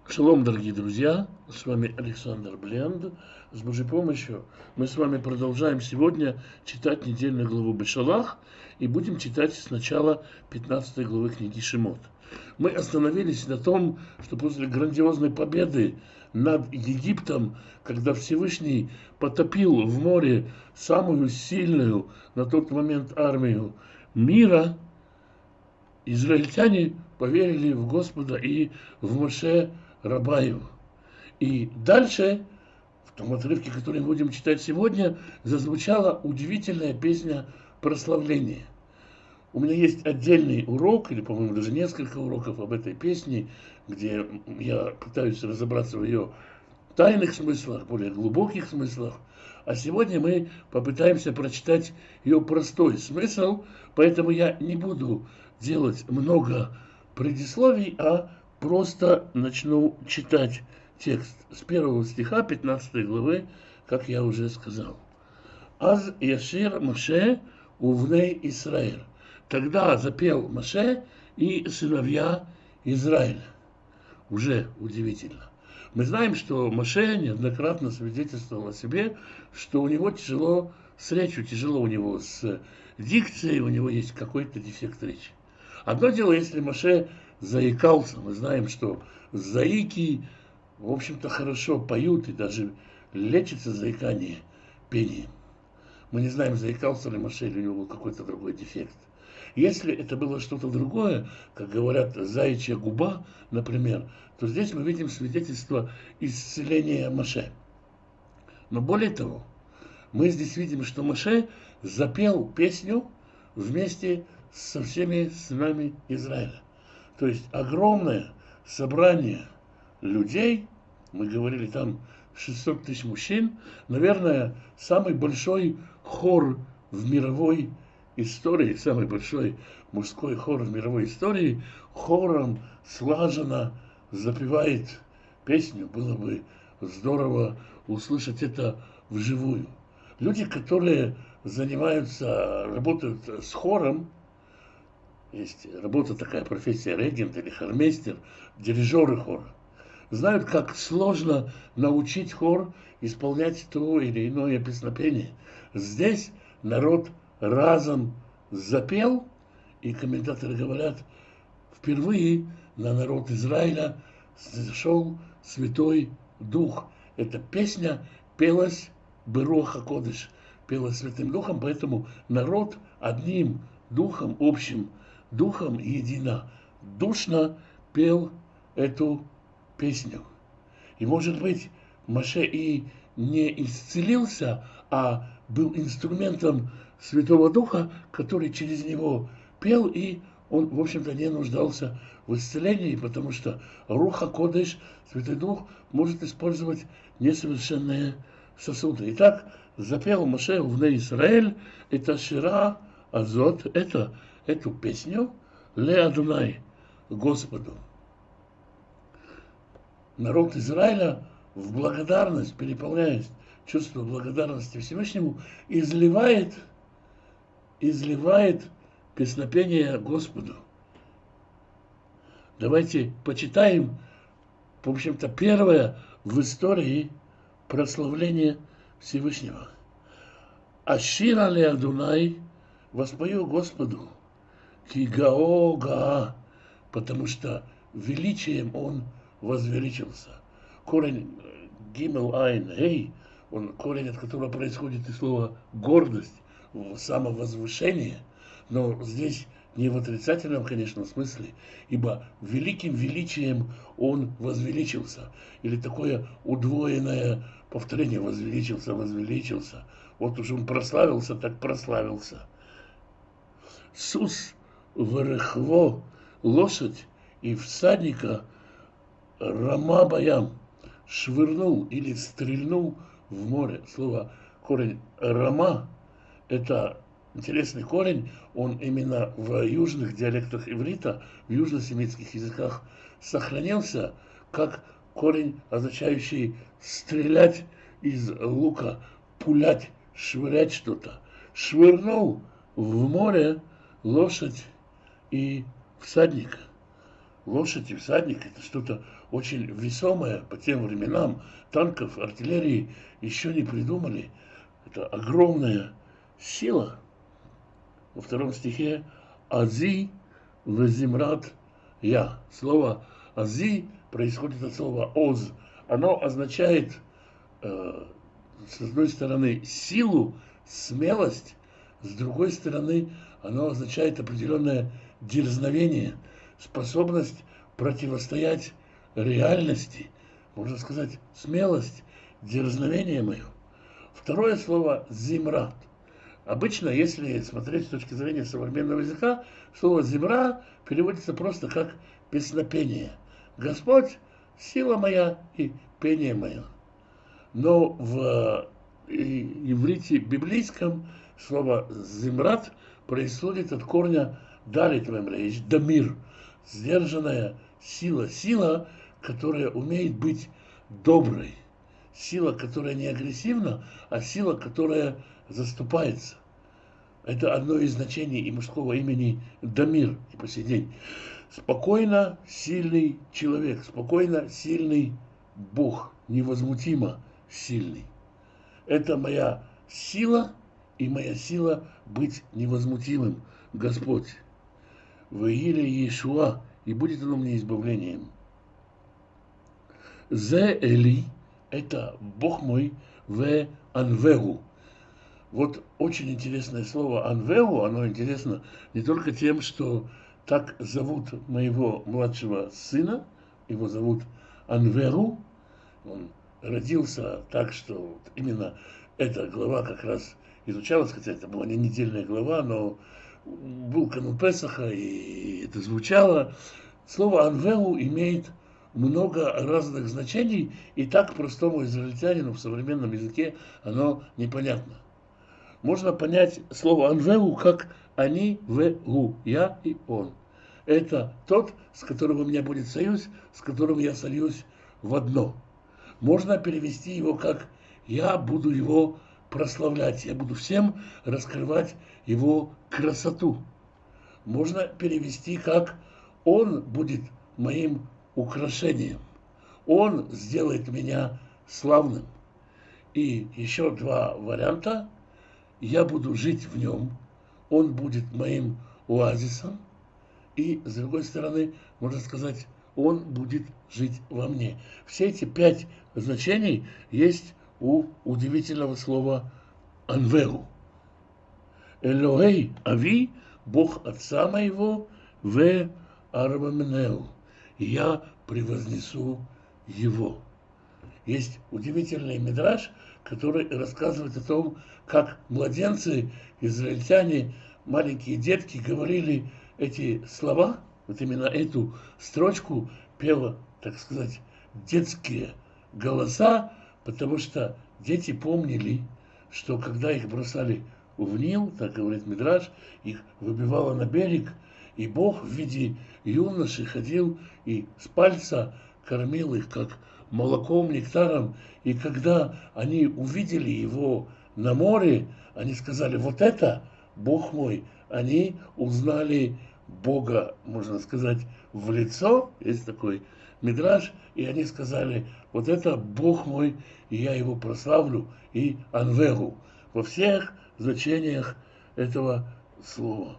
Шалом, дорогие друзья, с вами Александр Бленд. С Божьей помощью мы с вами продолжаем сегодня читать недельную главу Бешалах и будем читать сначала 15 главы книги Шемот. Мы остановились на том, что после грандиозной победы над Египтом, когда Всевышний потопил в море самую сильную на тот момент армию мира, израильтяне поверили в Господа и в Моше раба его. И дальше, в том отрывке, который мы будем читать сегодня, зазвучала удивительная песня прославления. У меня есть отдельный урок, или, по-моему, даже несколько уроков об этой песне, где я пытаюсь разобраться в ее тайных смыслах, более глубоких смыслах. А сегодня мы попытаемся прочитать ее простой смысл, поэтому я не буду делать много предисловий, а просто начну читать текст с первого стиха 15 главы, как я уже сказал. «Аз яшир Моше увней Исраэль». Тогда запел Моше и сыновья Израиля. Уже удивительно. Мы знаем, что Моше неоднократно свидетельствовал о себе, что у него тяжело с речью, тяжело у него с дикцией, у него есть какой-то дефект речи. Одно дело, если Моше заикался, мы знаем, что заики, в общем-то, хорошо поют и даже лечится заикание пением. Мы не знаем, заикался ли Моше, или у него был какой-то другой дефект. Если это было что-то другое, как говорят, заячья губа, например, то здесь мы видим свидетельство исцеления Моше. Но более того, мы здесь видим, что Моше запел песню вместе со всеми сынами Израиля. То есть огромное собрание людей, мы говорили там 600 тысяч мужчин, наверное, самый большой хор в мировой истории, самый большой мужской хор в мировой истории, хором слаженно запевает песню. Было бы здорово услышать это вживую. Люди, которые занимаются, работают с хором, есть работа такая, профессия регент или хормейстер, дирижеры хора, знают, как сложно научить хор исполнять то или иное песнопение. Здесь народ разом запел, и комментаторы говорят, впервые на народ Израиля зашел Святой Дух. Эта песня пелась Бероха Кодыш, пелась Святым Духом, поэтому народ одним духом, общим духом единодушно пел эту песню. И, может быть, Моше и не исцелился, а был инструментом Святого Духа, который через него пел, и он, в общем-то, не нуждался в исцелении, потому что Руха Кодыш, Святой Дух, может использовать несовершенные сосуды. Итак, запел Моше в Израиль, это Шира Азот, эту песню Ле Адунай, Господу. Народ Израиля в благодарность, переполняясь чувство благодарности Всевышнему, изливает песнопение Господу. Давайте почитаем, в общем-то, первое в истории прославление Всевышнего. Ашира ле Адунай, воспою Господу, кигао гаа, потому что величием он возвеличился. Корень гимел айн гей, он корень, от которого происходит и слово гордость, самовозвышение, но здесь не в отрицательном, конечно, смысле, ибо великим величием он возвеличился. Или такое удвоенное повторение: возвеличился, возвеличился. Вот уж он прославился, так прославился. Сус верехво, лошадь и всадника Рама Баям, швырнул или стрельнул в море. Слово корень Рама – это интересный корень, он именно в южных диалектах иврита, в южносемитских языках сохранился как корень, означающий стрелять из лука, пулять, швырять что-то. Швырнул в море лошадь и всадника. Лошадь и всадник – это что-то очень весомое по тем временам, танков, артиллерии еще не придумали. Это огромная сила. Во втором стихе «Ази везимрат я». Слово «ази» происходит от слова «оз». Оно означает, с одной стороны, силу, смелость, с другой стороны, оно означает определенное дерзновение, способность противостоять реальности, можно сказать, смелость, дерзновение мое. Второе слово «зимрат». Обычно, если смотреть с точки зрения современного языка, слово «зимра» переводится просто как «песнопение». Господь – сила моя и пение мое. Но в иврите библейском слово «зимрат» происходит от корня «дарит мемрейш», «дамир», сдержанная сила, сила, которая умеет быть доброй, сила, которая не агрессивна, а сила, которая заступается. Это одно из значений и мужского имени Дамир и по сей день. Спокойно сильный человек, спокойно сильный Бог, невозмутимо сильный. Это моя сила и моя сила быть невозмутимым, Господь. В Ииле Иешуа, и будет оно мне избавлением. Зе Эли, это Бог мой, в Анвегу. Вот очень интересное слово «анвеу», оно интересно не только тем, что так зовут моего младшего сына, его зовут Анверу, он родился так, что именно эта глава как раз изучалась, хотя это была не недельная глава, но был канун Песаха, и это звучало. Слово «анвеу» имеет много разных значений, и так простому израильтянину в современном языке оно непонятно. Можно понять слово «анвеу» как «они вегу», «я» и «он». Это тот, с которым у меня будет союз, с которым я сольюсь в одно. Можно перевести его как «я буду его прославлять», я буду всем раскрывать его красоту. Можно перевести как «он будет моим украшением», «он сделает меня славным». И еще два варианта. Я буду жить в нем, он будет моим оазисом, и, с другой стороны, можно сказать, он будет жить во мне. Все эти 5 значений есть у удивительного слова «анвеу». Элохей Ави, Бог Отца моего, в Арвамнеу. Я превознесу его. Есть удивительный мидраш, который рассказывает о том, как младенцы, израильтяне, маленькие детки говорили эти слова, вот именно эту строчку пела, так сказать, детские голоса, потому что дети помнили, что когда их бросали в Нил, так говорит мидраш, их выбивало на берег, и Бог в виде юноши ходил и с пальца кормил их, как молоком, нектаром, и когда они увидели его на море, они сказали: вот это Бог мой. Они узнали Бога, можно сказать, в лицо, есть такой мидраш, и они сказали: вот это Бог мой, и я его прославлю, и анвегу, во всех значениях этого слова.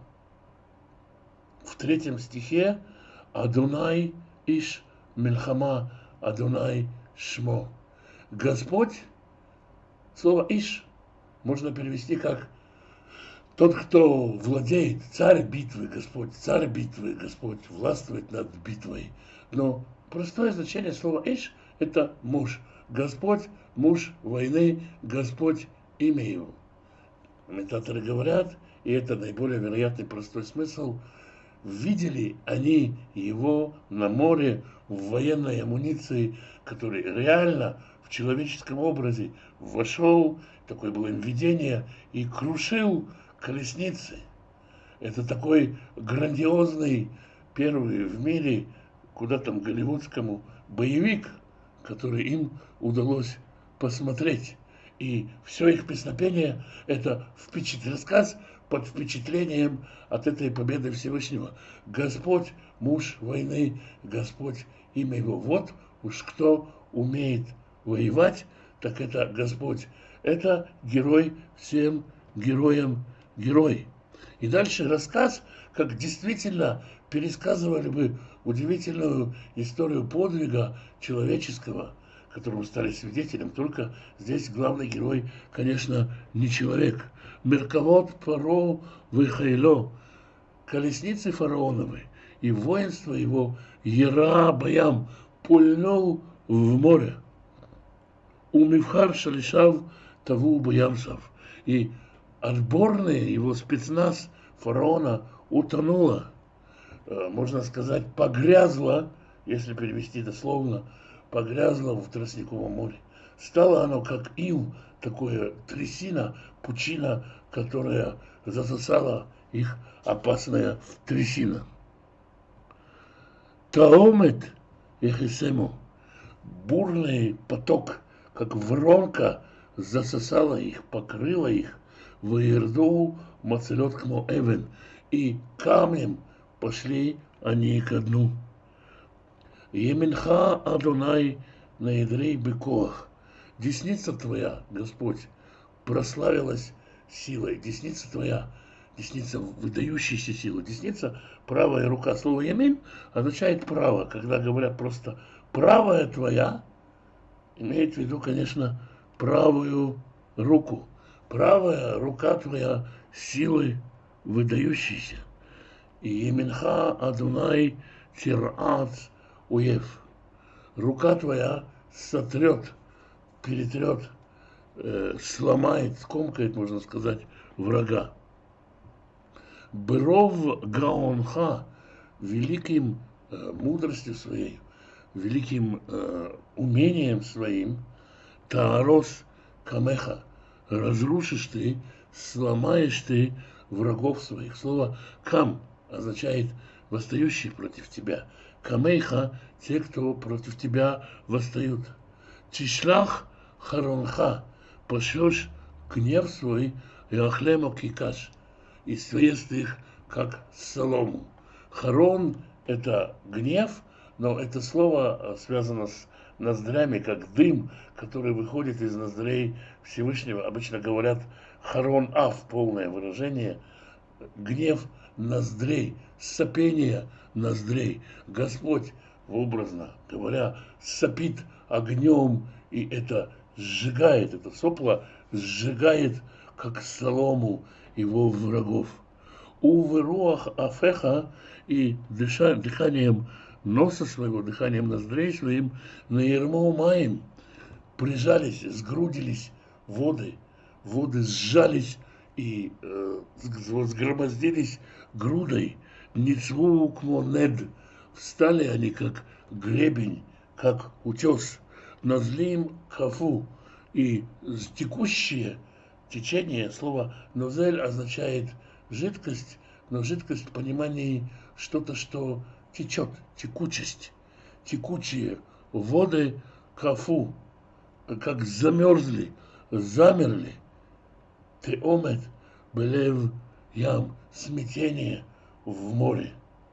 В 3 стихе Адонай иш мельхама, Адонай шмо. Господь, слово иш можно перевести как тот, кто владеет, царь битвы, Господь властвует над битвой. Но простое значение слова иш – это муж. Господь, муж войны, Господь имя его. Комментаторы говорят, и это наиболее вероятный простой смысл: видели они его на море в военной амуниции, который реально в человеческом образе вошел, такое было им видение, и крушил колесницы. Это такой грандиозный, первый в мире, куда там голливудскому, боевик, который им удалось посмотреть. И все их песнопение – это рассказ под впечатлением от этой победы Всевышнего. Господь, муж войны, Господь, имя его. Вот Уж кто умеет воевать, так это Господь. Это герой всем героям герой. И дальше рассказ, как действительно пересказывали бы удивительную историю подвига человеческого, которому стали свидетелем. Только здесь главный герой, конечно, не человек. Меркавот Паро Вихайло, колесницы фараоновы и воинство его Ера Баям пульнул в море. У Мивхар Шалишав Таву Баямсав. И отборные его спецназ фараона утонула, можно сказать, погрязла, если перевести дословно, погрязла в Тростниковом море. Стало оно как ил, такое трясина, пучина, которая засосала их опасная трясина. Таомет Ехисему, бурный поток, как воронка, засосала их, покрыла их, выердоу мацелет кмо эвен, и камнем пошли они ко дну. Еменха Адонай наидрей бекоах, десница твоя, Господь, прославилась силой, десница твоя, десница выдающейся силы, десница, правая рука. Слово «ямин» означает право. Когда говорят просто «правая твоя», имеет в виду, конечно, правую руку. Правая рука твоя силы выдающейся. И «Еминха Адунай Тирац Уев». Рука твоя сотрет, перетрет, сломает, скомкает, можно сказать, врага. Беров Гаонха, великим мудростью своей, великим умением своим, Таарос Камеха, разрушишь ты, сломаешь ты врагов своих. Слово Кам означает восстающий против тебя. Камейха – те, кто против тебя восстают. Тишлах Харонха, пошлешь гнев свой, и Ахлема Кикаш, и съест их, как солому. Харон – это гнев, но это слово связано с ноздрями, как дым, который выходит из ноздрей Всевышнего. Обычно говорят Харон Ав, полное выражение. Гнев ноздрей, сопение ноздрей. Господь, образно говоря, сопит огнем, и это сжигает, это сопло сжигает, как солому, его врагов. У руах афеха, и дыханием носа своего, дыханием ноздрей своим, на ермо маем прижались, сгрудились воды сжались и сгромоздились грудой. Ницву кмонед, встали они как гребень, как утес. Назлим хафу, и текущее течение, слово нозель означает жидкость, но жидкость в понимании что-то, что течет, текучесть. Текучие воды кафу, как замерзли, замерли. Теомет белев ям, смятение в море.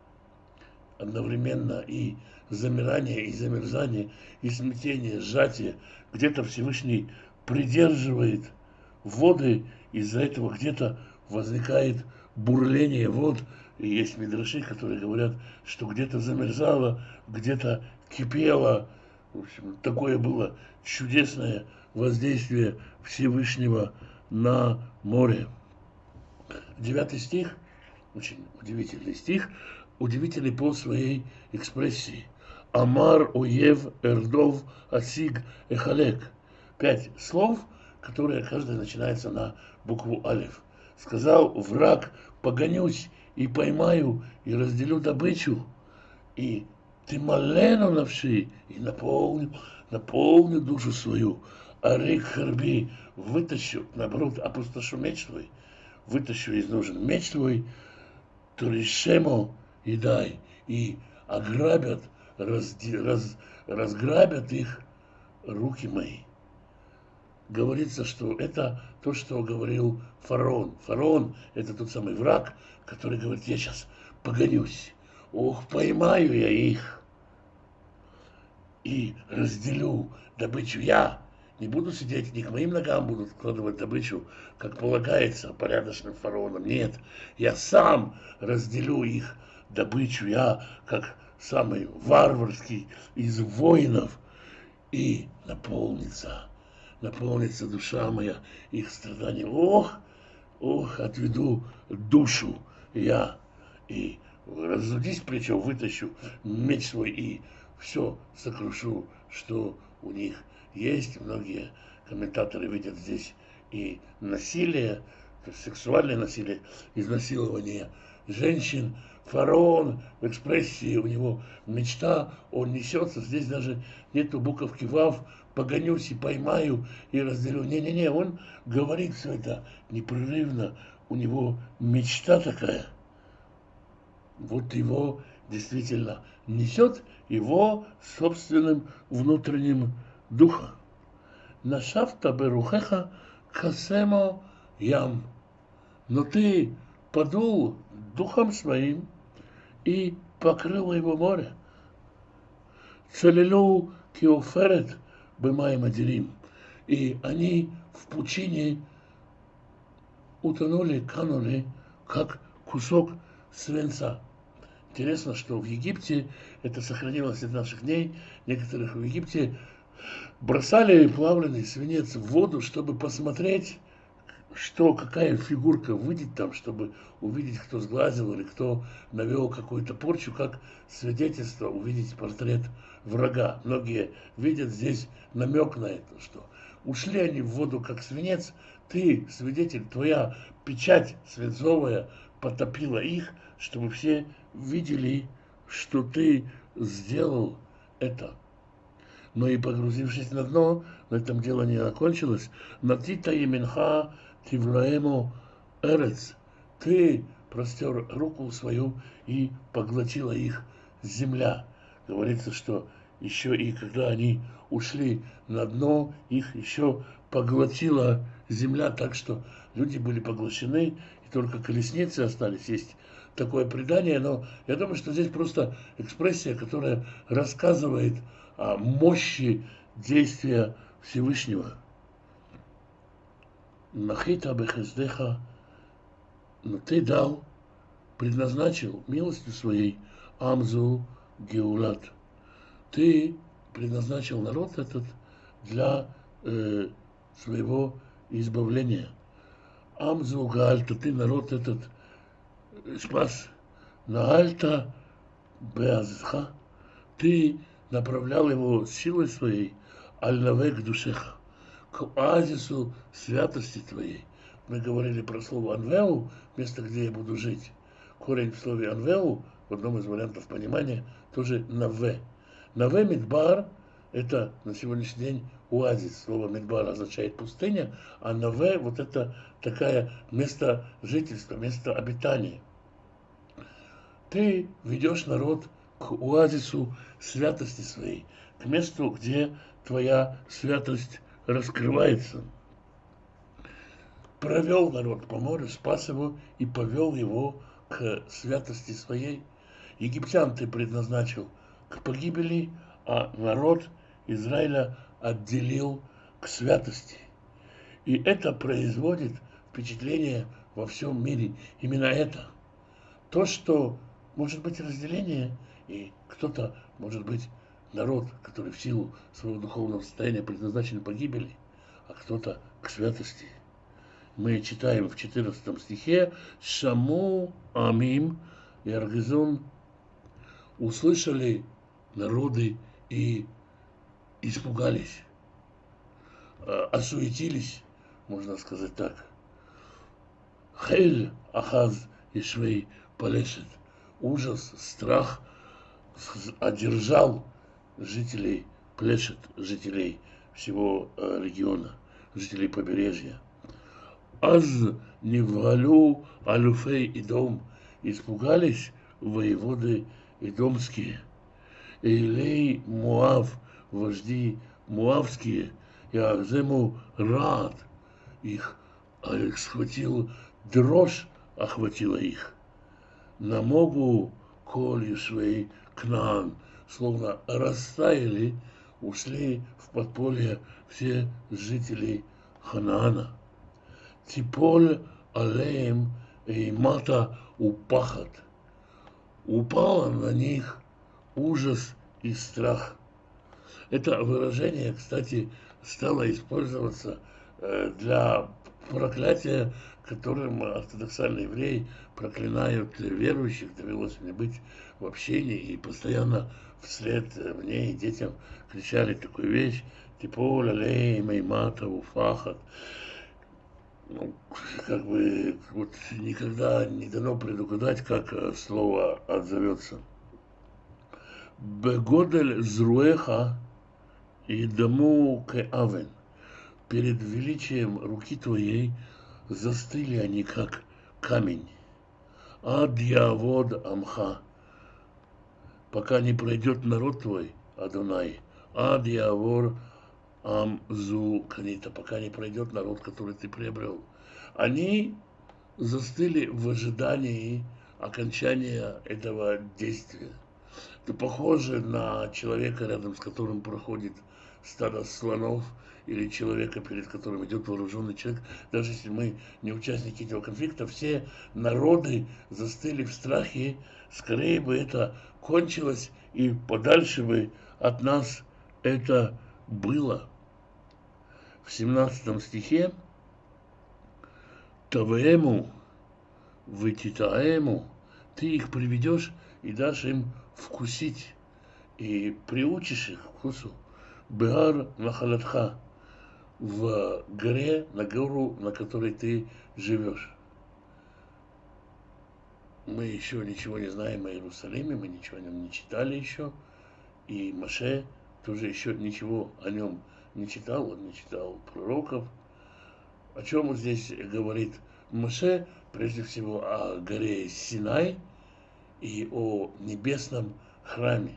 Одновременно и замирание, и замерзание, и смятение, сжатие. Где-то Всевышний придерживает воды, из-за этого где-то возникает бурление вод. И есть мидраши, которые говорят, что где-то замерзало, где-то кипело. В общем, такое было чудесное воздействие Всевышнего на море. 9 стих, очень удивительный стих, удивительный по своей экспрессии. Амар Оев Эрдов Асиг Эхалек. 5 слов, которые каждый начинается на букву Алиф. Сказал враг: погонюсь и поймаю, и разделю добычу, и ты малену навши, и наполню душу свою. А рик харби, вытащу, наоборот, опустошу меч твой, вытащу из ножен меч твой, туришему и дай, и ограбят, разграбят их руки мои. Говорится, что это то, что говорил фараон. Фараон – это тот самый враг, который говорит: я сейчас погонюсь, ох, поймаю я их. и разделю добычу я. Не буду сидеть, не к моим ногам будут складывать добычу, как полагается порядочным фараонам. Нет, я сам разделю их добычу, я, как самый варварский из воинов, и наполнится душа моя их страданием. Ох, отведу душу я, и разудись плечо, вытащу меч свой и все сокрушу, что у них есть. Многие комментаторы видят здесь и насилие, то есть сексуальное насилие, изнасилование женщин. Фараон в экспрессии, у него мечта, он несется, здесь даже нету буковки вав, погонюсь и поймаю и разделю. Не-не-не, он говорит все это непрерывно, у него мечта такая. Вот его действительно несет его собственным внутренним духом. Нашафта берухеха касемо ям. Но ты подул духом своим и покрыло его море. Целилу киоферет бымаем адирим. И они в пучине утонули, канули, как кусок свинца. Интересно, что в Египте, это сохранилось до наших дней, некоторых в Египте бросали плавленый свинец в воду, чтобы посмотреть, что какая фигурка выйдет там, чтобы увидеть, кто сглазил или кто навел какую-то порчу, как свидетельство, увидеть портрет врага. Многие видят здесь намек на это, что ушли они в воду как свинец, ты, свидетель, твоя печать свинцовая потопила их, чтобы все видели, что ты сделал это. Но и погрузившись на дно, на этом дело не окончилось. Натита именха тивлаему эрец. Ты простер руку свою и поглотила их земля. Говорится, что еще и когда они ушли на дно, их еще поглотила земля, так что люди были поглощены, и только колесницы остались. Есть такое предание, но я думаю, что здесь просто экспрессия, которая рассказывает о мощи действия Всевышнего. Нахита бехездеха, но ты дал, предназначил милостью своей Амзу Геулат. Ты предназначил народ этот для своего избавления. Амзу Гаальта, ты народ этот спас. Наальта Беазха, ты направлял его силой своей, аль-навек душеха, к оазису святости твоей. Мы говорили про слово анвеу, место, где я буду жить. Корень в слове анвеу, в одном из вариантов понимания, тоже наве. Наве мидбар – это на сегодняшний день оазис. Слово мидбар означает пустыня, а наве – вот это такое место жительства, место обитания. Ты ведешь народ к оазису святости своей, к месту, где твоя святость раскрывается. Провел народ по морю, спас его и повел его к святости своей. Египтян ты предназначил к погибели, а народ Израиля отделил к святости. И это производит впечатление во всем мире. Именно это. То, что может быть разделение, и кто-то, может быть, народ, который в силу своего духовного состояния предназначен к погибели, а кто-то к святости. Мы читаем в 14 стихе «Шаму амим и аргизун» услышали народы и испугались, осуетились, можно сказать так. Хель ахаз ишвей полешет. Ужас, страх одержал жителей Плешет, жителей всего региона, жителей побережья. Аз невгалю алюфей Идом, испугались воеводы идомские. Эйлей Муав, вожди муавские, и Ахзему Рад, их схватил дрожь, охватила их. Намогу коль Ишвей Кнаан, словно растаяли ушли в подполье все жители Ханаана. Типоль алеем и мата упахат. Упало на них ужас и страх. Это выражение, кстати, стало использоваться для проклятия, которым ортодоксальные евреи проклинают верующих. Довелось мне быть в общении, и постоянно вслед мне и детям кричали такую вещь: «Типоль алейм эймата уфахат». Ну, как бы вот никогда не дано предугадать, как слово отзовется. Бегодель зруэха и дому кеавен. Перед величием руки твоей застыли они, как камень. Ад явод амха. Пока не пройдет народ твой, Адонай. Ад явор амзу канита. Пока не пройдет народ, который ты приобрел. Они застыли в ожидании окончания этого действия. Это похоже на человека, рядом с которым проходит стадо слонов, или человека, перед которым идет вооруженный человек. Даже если мы не участники этого конфликта, все народы застыли в страхе. Скорее бы это кончилось, и подальше бы от нас это было. В 17 стихе Тавеему, Вытитаему, ты их приведешь и дашь им вкусить, и приучишь их к вкусу. Беар Махалатха, в горе, на гору, на которой ты живешь. Мы еще ничего не знаем о Иерусалиме, мы ничего о нем не читали еще, и Моше тоже еще ничего о нем не читал, он не читал пророков. О чем он здесь говорит Моше? Прежде всего о горе Синай и о небесном храме.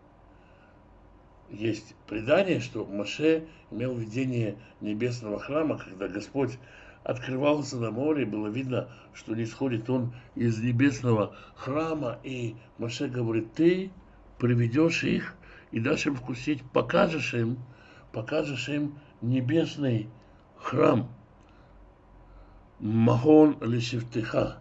Есть предание, что Моше имел видение небесного храма, когда Господь открывался на море, было видно, что не сходит он из небесного храма, и Моше говорит: ты приведешь их и дашь им вкусить, покажешь им небесный храм. Махон лешевтеха,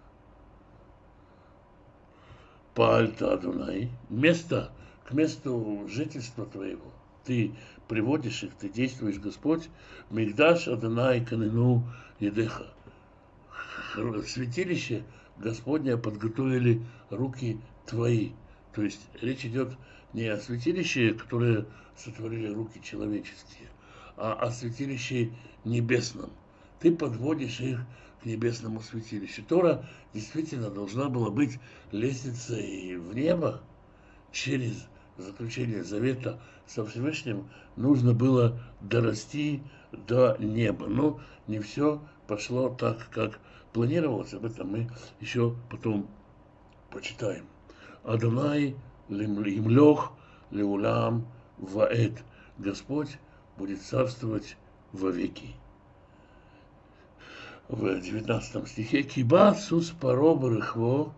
паальта Адонай, место к месту жительства твоего. Ты приводишь их, ты действуешь, Господь. Мигдаш Адонай канену едеха. Святилище Господня подготовили руки твои. То есть речь идет не о святилище, которое сотворили руки человеческие, а о святилище небесном. Ты подводишь их к небесному святилищу. Тора действительно должна была быть лестницей в небо. Через заключение завета со Всевышним нужно было дорасти до неба. Но не все пошло так, как планировалось. Об этом мы еще потом почитаем. Адонай имлох леулам ваэт. Господь будет царствовать вовеки. В 19 стихе: Киба сус паро барыхво